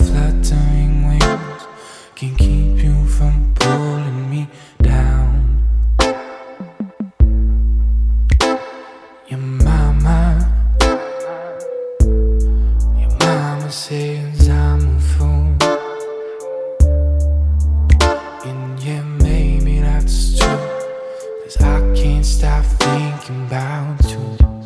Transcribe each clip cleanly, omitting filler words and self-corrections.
fluttering wings can keep you from pulling me down. Your mama says I'm a fool, and yeah, maybe that's true, 'cause I can't stop thinking about you.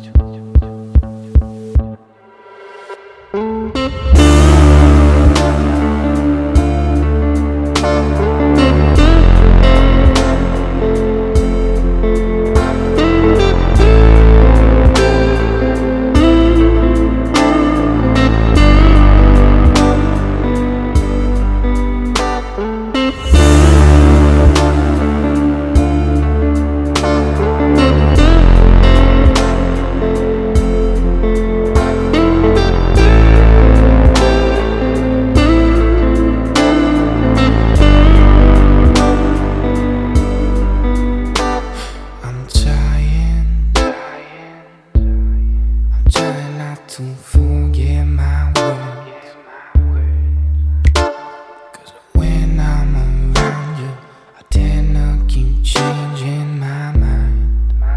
To forget my words, 'cause when I'm around you, I tend to keep changing my mind.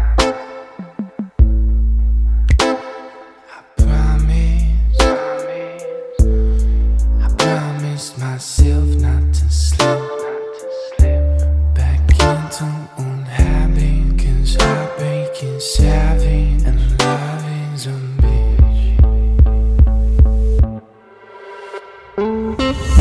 I promised myself not to slip back into old habit, 'cause heartbreak is savvy and love is a bitch.